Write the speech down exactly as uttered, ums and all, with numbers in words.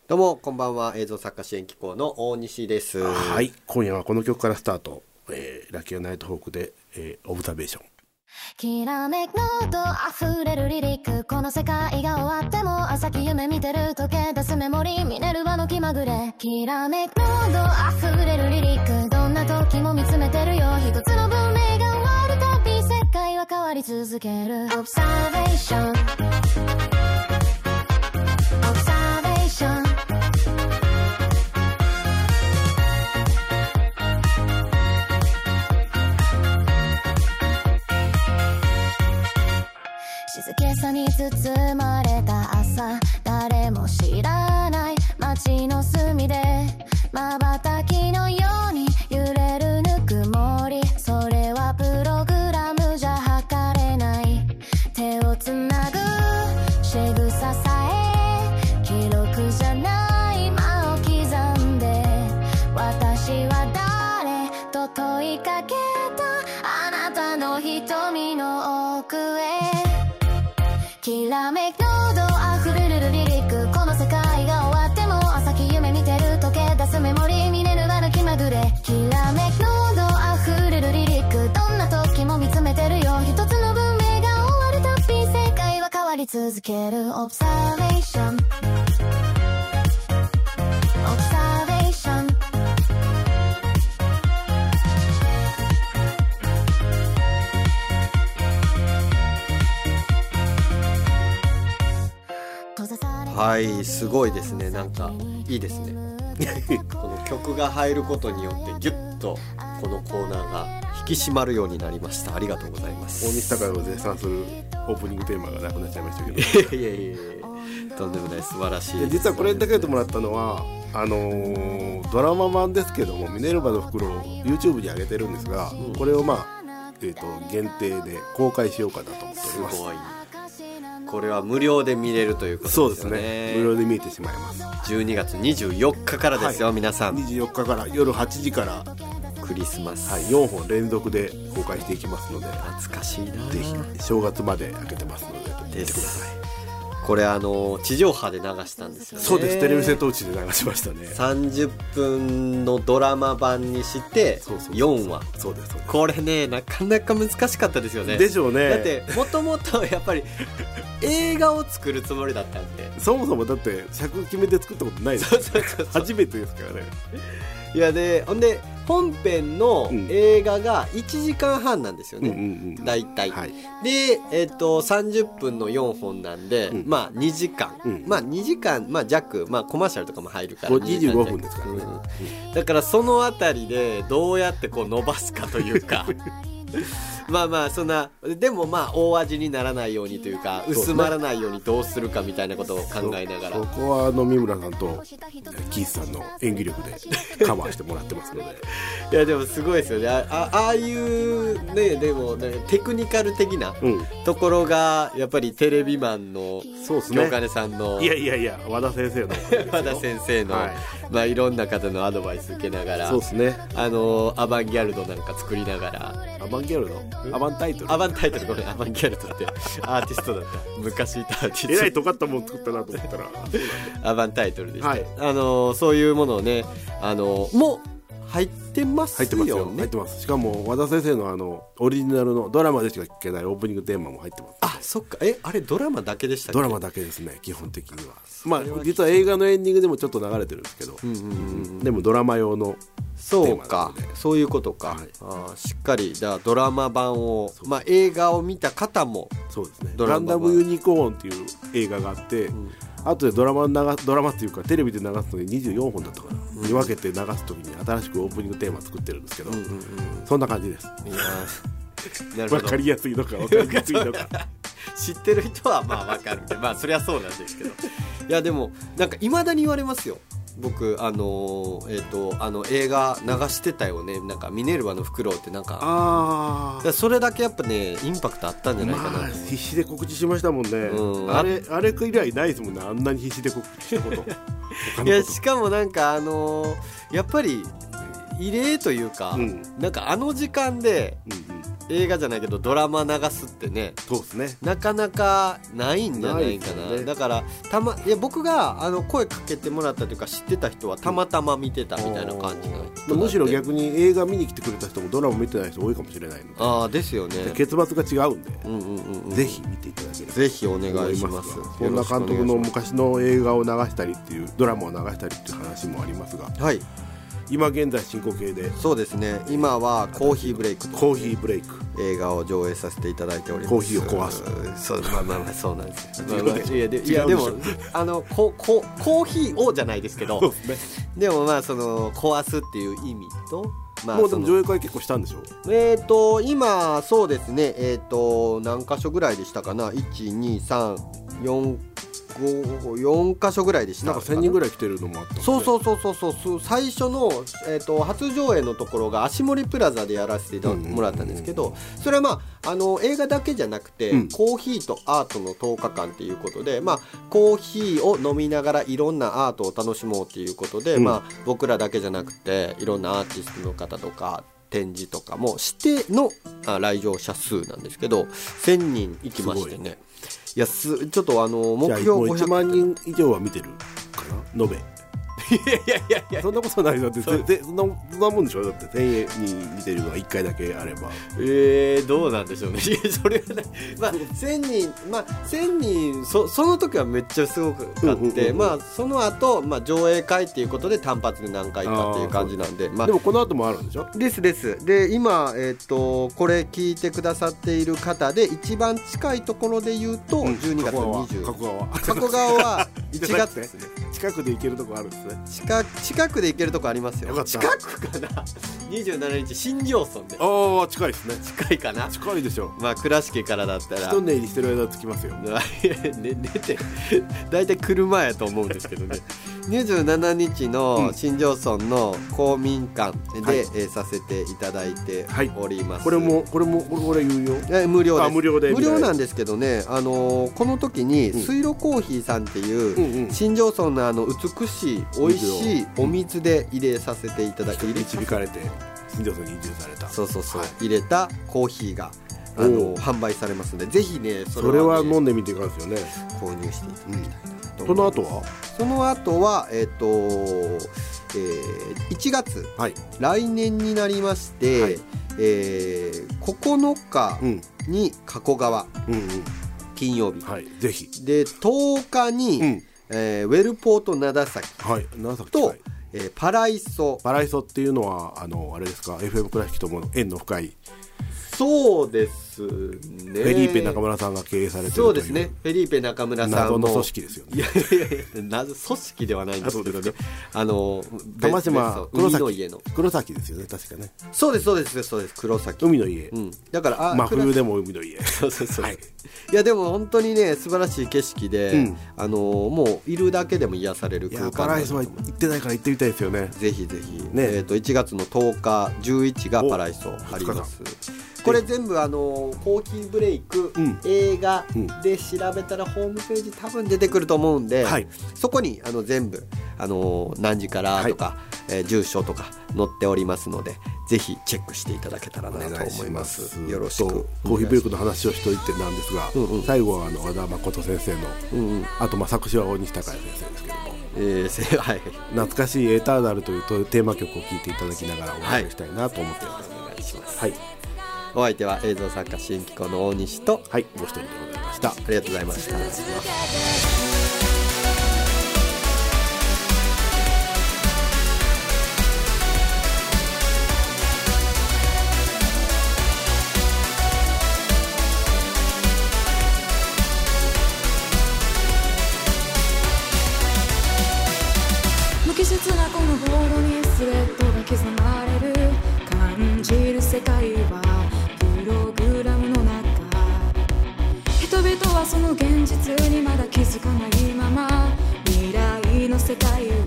どうもこんばんは。映像作家支援機構の大西です。 はい、今夜はこの曲からスタート、えー、ラッキーナイトホークで、えー、オブザベーション。 きらめくのと溢れるリリック、この世界が終わっても朝先夢見てる、溶け出すメモリー、ミネルヴァの気まぐれ。きらめくのと溢れるリリック、どんな時も見つめてるよ。一つの文明が終わるたび世界は変わり続ける。オブザベーション、オブザベーション。静けさに包まれた朝、誰も知らない街の隅で瞬きのように揺れるぬくもり、それはプログラムじゃ測れない。手をつなぐ仕草さえ記録じゃない間を刻んで、私は誰と問いかけた、あなたの瞳の奥へ。きらめくのど溢れるリリック、この世界が終わっても朝先夢見てる、溶け出すメモリー、ミネルヴァの気まぐれ。きらめくのど溢れるリリック、どんな時も見つめてるよ。一つの文明が終わるたび世界は変わり続ける。オブザベーション、オブザベーション。 はい、すごいですね。なんかいいですねこの曲が入ることによってギュッとこのコーナーが引き締まるようになりました。ありがとうございます。 大西高を絶賛するオープニングテーマがなくなっちゃいましたけどいやいやいや、とんでもない、素晴らしい。 実はこれだけでもらったのはあのー、ドラマ版ですけども、ミネルヴァの袋を YouTube に上げてるんですが、うん、これをまあ、えーと、限定で公開しようかなと思っております。 すごい。これは無料で見れるということですよね。 そうですね、無料で見えてしまいます。 じゅうにがつにじゅうよっかからですよ、はい、皆さん。 にじゅうよっかから夜はちじからクリスマス、 はい、よんほん連続で公開していきますので、 懐かしいな。 ぜひ正月まで開けてますので見てください。 これあの地上波で流したんですよね。 そうです、テレビ瀬戸内で流しましたね。 さんじゅっぷんのドラマ版にしてよんわ。 そうです、そうです。 これね、なかなか難しかったですよね。 でしょうね。 だってもともとやっぱり映画を作るつもりだったんで、 そもそもだって尺決めて作ったことないです。そうそうそうそう、初めてですからね。 いや、でほんで本編の映画がいちじかんはんなんですよね、うんうんうん、だいたい、はい、で、えー、とさんじゅっぷんのよんほんなんで、うん、まあにじかん、うん、まあにじかん、まあ、弱、まあ、コマーシャルとかも入るからにじゅうごふんですからね、 うん、だからそのあたりでどうやってこう伸ばすかというかまあまあそんな、でもまあ大味にならないようにというか、薄まらないようにどうするかみたいなことを考えながら、 そ, そこはあの三村さんとキースさんの演技力でカバーしてもらってますのでいやでもすごいですよね。 あ, あ, ああいうね、でもね、テクニカル的なところがやっぱりテレビマンの京金さんの、 いやいやいや、和田先生の和田先生の、はい、まあ、いろんな方のアドバイス受けながら、 そうですね、 あのアバンギャルドなんか作りながら、 アバンギャルド、アバンタイトル、 アバンタイトル、ごめん、アバンギャルドってアーティストだった。昔いたアーティスト、 えらい尖ったもん作ったなと思ったらアバンタイトルでした、 はい、 あのそういうものをね、あのもう入ってますよね。 入ってますよ、入ってます。しかも和田先生のあのオリジナルのドラマでしか聴けないオープニングテーマも入ってます。 あ、そっか。え、あれドラマだけでしたっけ？ ドラマだけですね、基本的には。まあ実は映画のエンディングでもちょっと流れてるんですけど、うんうんうん、でもドラマ用のそうか、そういうことか、はい、あ、しっかりだドラマ版を、まあ、映画を見た方も、 そうですね、ガンダムユニコーンっていう映画があって、うん、後でドラマ流ドラマっていうかテレビで流すのににじゅうよんほんだったかな、うん、に分けて流す時に新しくオープニングテーマ作ってるんですけど、うんうんうん、そんな感じです。いや分かりやすいのか分かりやすいのか知ってる人はまあ分かるんで、まあそりゃそうなんですけど、いやでもなんか未だに言われますよ。僕あのー、えっ、ー、とあの映画流してたよね、なんかミネルヴァの袋ってなんか、ああ、それだけやっぱねインパクトあったんじゃないかな、まあ、 必死で告知しましたもんね、うん、あれあれ以来ないですもんね、あんなに必死で告知したこといやしかもなんかあのー、やっぱり異例というか、うん、なんかあの時間で、うんうん、 映画じゃないけどドラマ流すってね、 そうですね、 なかなかないんじゃないか な, ないですよね。 だからたまいや僕があの声かけてもらったというか知ってた人はたまたま見てたみたいな感じの人、 むしろ逆に映画見に来てくれた人もドラマ見てない人多いかもしれないので、 ああですよね、 結末が違うんで、 うんうんうんうん、 ぜひ見ていただければぜひお願いします。 本田監督の昔の映画を流したりっていうドラマを流したりっていう話もありますが、 はい、 今現在進行形で、 そうですね、今はコーヒーブレイクとコーヒーブレイク映画を上映させていただいております。 コーヒーを壊す、 そうまあまあまあそうなんですよまあまあいやでいやでもあのここコーヒーをじゃないですけどそうですね、 でもまあその壊すっていう意味と、まあ、 もうでも上映会結構したんでしょう。 えーと今そうですね、えーと何箇所ぐらいでしたかな、いちにさんよんごよん箇所ぐらいでしたなんかせんにんぐらい来てるのもあった、ね、 そうそうそうそうそう最初の、えー、と初上映のところが足森プラザでやらせてもらったんですけど、それはまああの映画だけじゃなくて、うん、コーヒーとアートのとおかかんということで、まあ、コーヒーを飲みながらいろんなアートを楽しもうということで、うん、まあ、僕らだけじゃなくていろんなアーティストの方とか展示とかも指定の来場者数なんですけどせんにん行きましてね、いやすちょっとあの目標ごひゃくいちまんにん以上は見てるかな延べいやいやいやいやそんなことないだってそでそんなそんなもんでしょ。だってせんえんに見てるのがいっかいだけあればえー、どうなんでしょうね。いやそれはね、まあせんにんまあせんにん そ, その時はめっちゃすごくあって、うんうんうんうん、まあその後、まあ上映会っていうことで単発で何回かっていう感じなんで、まあ、 でもこの後もあるんでしょ。 ですですで今えっ、ー、とこれ聞いてくださっている方で一番近いところで言うと、うん、じゅうにがつのにじゅう加古川加古川はいちがつですね近くで行けるとこあるんですね。 近近くで行けるとこありますよ。 よかった。 近くかなにじゅうしちにち新庄村で。 ああ近いですね。 近いかな。 近いでしょ。 まあ倉敷からだったら一寝入りしてる間着きますよ。 ね、寝てだいたい車やと思うんですけどねにじゅうしちにちの新庄村の公民館で、はい、えー、させていただいております、 はい、これもこれもこれ有料え無料です。 あ無料で無料なんですけどね、あのー、この時に水路コーヒーさんっていう、うんうん、新庄村のあの美しい美味しいお水で入れさせていただき導かれて新庄村に移住されたそうそうそう、はい、入れたコーヒーがあの販売されますのでぜひねそれは、ね、それは飲んでみてくださいよね。 購入していただきたいなと、うん、 その後はその後はえっ、ー、と、えー、いちがつ、はい、来年になりまして、はい、えー、ここのかに加古川、うんうんうん、金曜日、はい、 ぜひでとおかに、うん、えー、ウェルポート灘崎、 はい、長崎と、えー、パライソパライソっていうのはあのあれですか エフエム 倉敷とも縁の深いそうですね。フェリーペ中村さんが経営されてるというそうですね。フェリーペ中村さんも謎の組織ですよね。 いやいやいや謎組織ではないんですけどね。あの玉島黒崎の家の黒崎ですよね確かね。 そうですそうですそうです黒崎海の家。 うん、だからあ真冬でも海の家。 そうそうそう。はい、いやでも本当にね素晴らしい景色で、うん、あのもういるだけでも癒される空間。いやパライソは行ってないから行ってみたいですよね。 ぜひぜひ。ねえっといちがつのとおかじゅういちがパライソあります。これ全部あのコーヒーブレイク、うん、映画で調べたらホームページ多分出てくると思うんで、はい、そこにあの全部あの何時からとか、はい、えー、住所とか載っておりますのでぜひチェックしていただけたらなと思います。よろしく。 コーヒーブレイクの話をしておいてなんですが、うんうん、最後はあの和田誠先生の、うんうん、あとまあ作詞は大西孝也先生ですけども、 えーはい、 懐かしいエターナルというテーマ曲を聴いていただきながらお話ししたいなと思っています、 はい、お願いします、 はい、 お相手は映像作家新機構の大西と、 はい、ご一人でございました。ありがとうございました。 無機質なこのボードにスレッドが刻まれる感じる世界はプログラムの中、人々はその現実にまだ気づかないまま未来の世界を